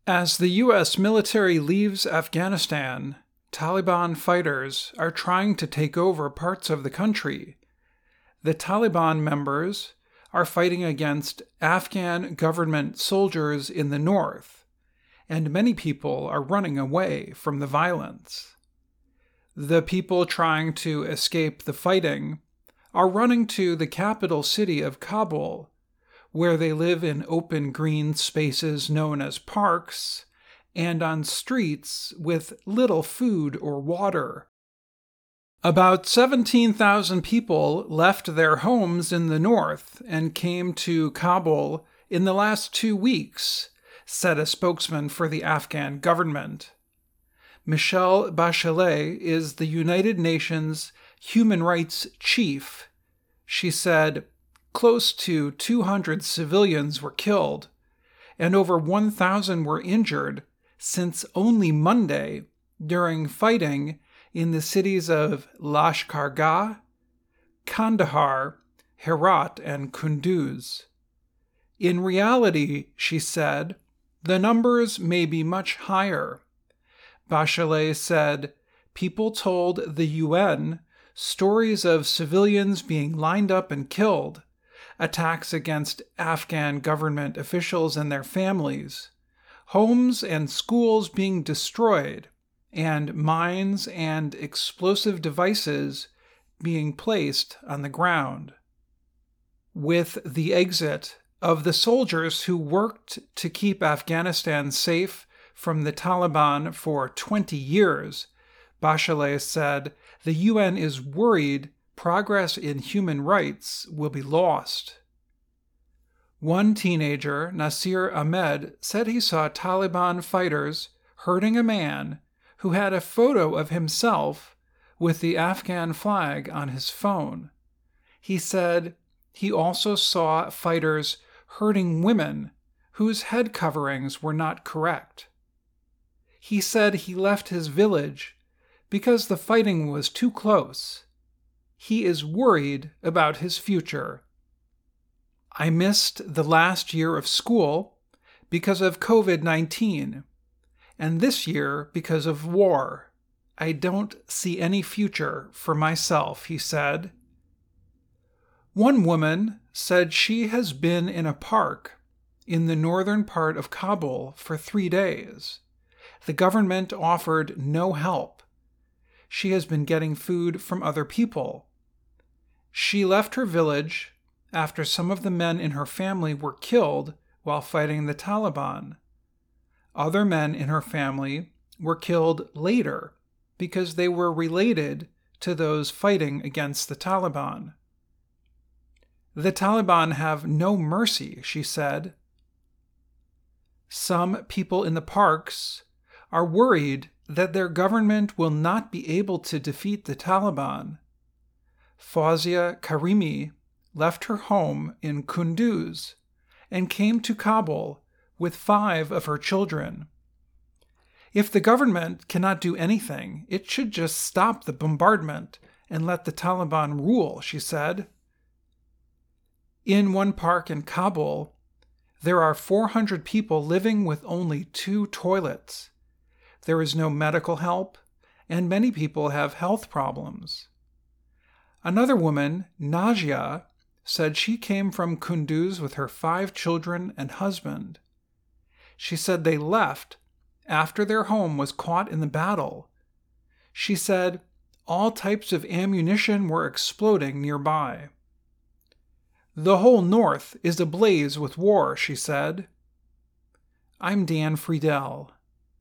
As the U.S. military leaves Afghanistan, Taliban fighters are trying to take over parts of the country. The Taliban members are fighting against Afghan government soldiers in the north, and many people are running away from the violence. The people trying to escape the fighting are running to the capital city of Kabul, where they live in open green spaces known as parks, and on streets with little food or water. About 17,000 people left their homes in the north and came to Kabul in the last 2 weeks, said a spokesman for the Afghan government. Michelle Bachelet is the United Nations human rights chief. She said, close to 200 civilians were killed, and over 1,000 were injured since only Monday during fighting in the cities of Lashkar-Gah, Kandahar, Herat, and Kunduz. In reality, she said, the numbers may be much higher. Bachelet said, people told the UN stories of civilians being lined up and killed, attacks against Afghan government officials and their families, homes and schools being destroyed, and mines and explosive devices being placed on the ground. With the exit of the soldiers who worked to keep Afghanistan safe from the Taliban for 20 years, Bachelet said the UN is worried progress in human rights will be lost. One teenager, Nasir Ahmed, said he saw Taliban fighters hurting a man who had a photo of himself with the Afghan flag on his phone. He said he also saw fighters hurting women whose head coverings were not correct. He said he left his village because the fighting was too close. He is worried about his future. I missed the last year of school because of COVID-19, and this year because of war. I don't see any future for myself, he said. One woman said she has been in a park in the northern part of Kabul for 3 days. The government offered no help. She has been getting food from other people. She left her village after some of the men in her family were killed while fighting the Taliban. Other men in her family were killed later because they were related to those fighting against the Taliban. The Taliban have no mercy, she said. Some people in the parks are worried that their government will not be able to defeat the Taliban. Fawzia Karimi left her home in Kunduz and came to Kabul with 5 of her children. If the government cannot do anything, it should just stop the bombardment and let the Taliban rule, she said. In one park in Kabul, there are 400 people living with only 2 toilets. There is no medical help, and many people have health problems. Another woman, Najia, said she came from Kunduz with her 5 children and husband. She said they left after their home was caught in the battle. She said all types of ammunition were exploding nearby. The whole north is ablaze with war, she said. I'm Dan Friedel.